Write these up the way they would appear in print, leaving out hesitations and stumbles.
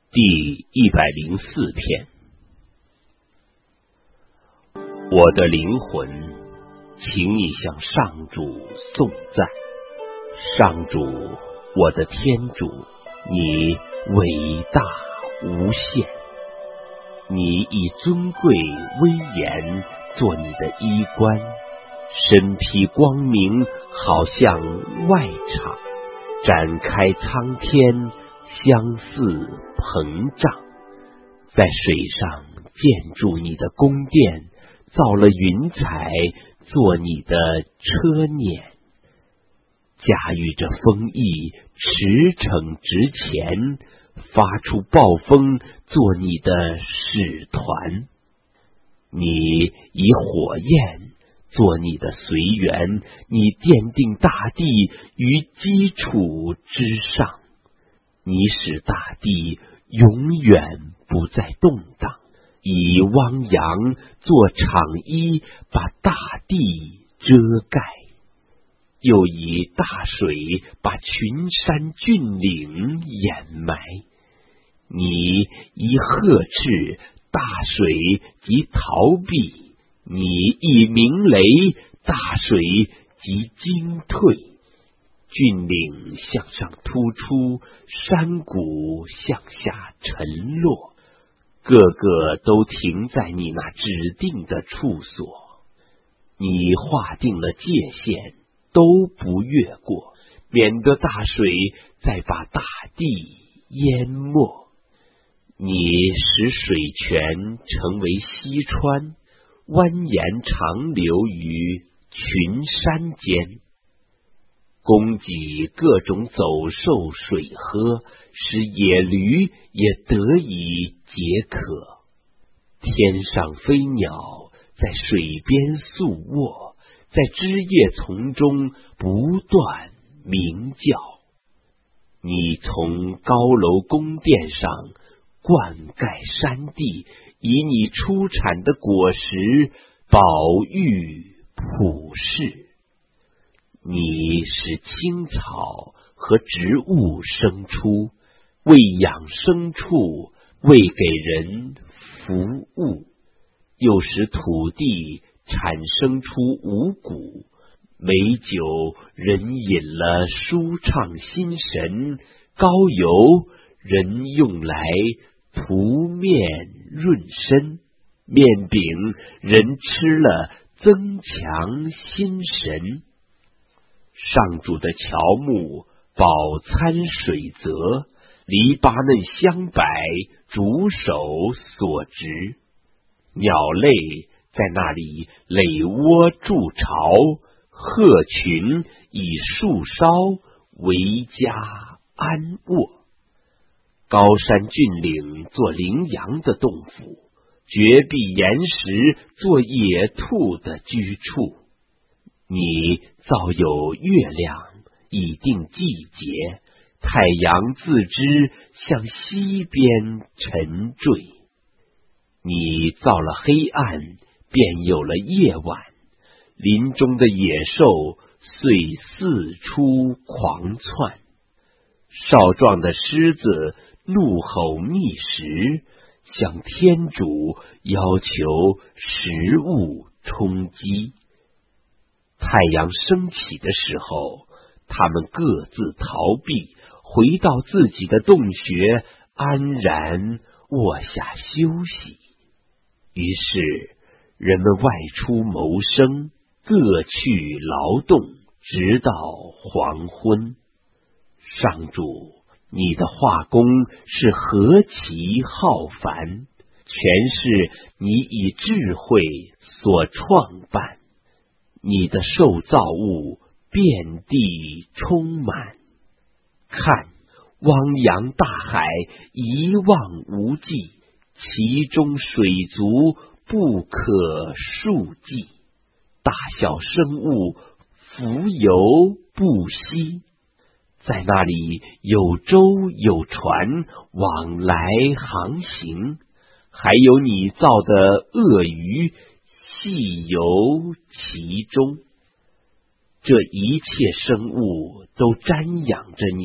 第104篇。我的灵魂，请你向上主颂赞。上主，我的天主，你伟大无限，你以尊贵威严做你的衣冠，身披光明，好像外氅，展开苍天，相似膨胀，在水上建筑你的宫殿，造了云彩做你的车辇，驾驭着风翼驰骋直前，发出暴风做你的使团。你以火焰做你的随缘，你奠定大地于基础之上，你使大地永远不再动荡，以汪洋做氅衣，把大地遮盖，又以大水把群山峻岭掩埋。你以呵斥大水及逃避，你以鸣雷大水及惊退，峻岭向上突出，山谷向下沉落，个个都停在你那指定的处所。你划定了界限，都不越过，免得大水再把大地淹没。你使水泉成为溪川，蜿蜒长流于群山间，供给各种走兽水喝，使野驴也得以解渴。天上飞鸟在水边宿卧，在枝叶丛中不断鸣叫。你从高楼宫殿上灌溉山地，以你出产的果实保育普世。你使青草和植物生出，喂养牲畜，为给人服务，又使土地产生出五谷，美酒人饮了舒畅心神，膏油人用来涂面润身，面饼人吃了增强心神。上主的乔木饱餐水泽，黎巴嫩香柏主手所植，鸟类在那里垒窝筑巢，鹤群以树梢为家安卧。高山峻岭做羚羊的洞府，绝壁岩石做野兔的居处。你造有月亮，以定季节，太阳自知向西边沉坠。你造了黑暗，便有了夜晚，林中的野兽遂四处狂窜。少壮的狮子怒吼觅食，向天主要求食物充饥。太阳升起的时候，他们各自逃避，回到自己的洞穴，安然卧下休息。于是人们外出谋生，各去劳动，直到黄昏。上主，你的画工是何其浩繁，全是你以智慧所创办。你的受造物遍地充满，看，汪洋大海一望无际，其中水族不可数计，大小生物浮游不息。在那里有舟有船往来航行，还有你造的鳄鱼细游其中。这一切生物都瞻仰着你，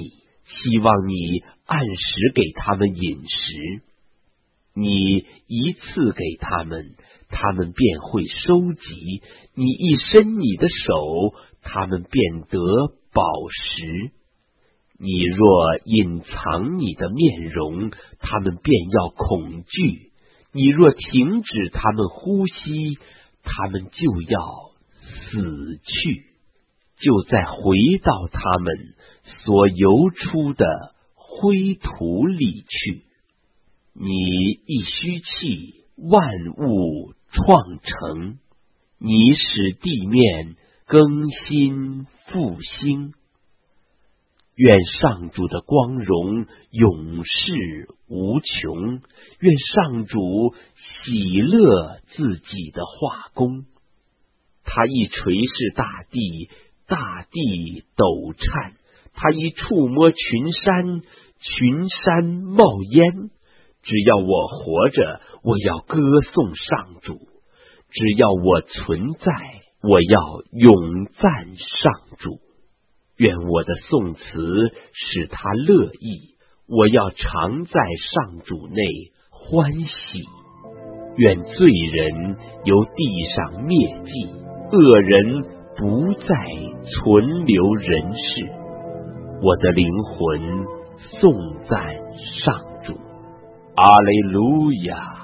希望你按时给他们饮食。你一次给他们，他们便会收集；你一伸你的手，他们便得饱食。你若隐藏你的面容，他们便要恐惧；你若停止他们呼吸，他们就要死去，就再回到他们所游出的灰土里去。你一吸气，万物创成；你使地面更新复兴。愿上主的光荣永世无穷，愿上主喜乐自己的画工。他一垂视大地，大地抖颤；他一触摸群山，群山冒烟。只要我活着，我要歌颂上主；只要我存在，我要永赞上主。愿我的颂词使他乐意，我要常在上主内欢喜。愿罪人由地上灭迹，恶人不再存留人世。我的灵魂颂赞上主，阿肋路亚。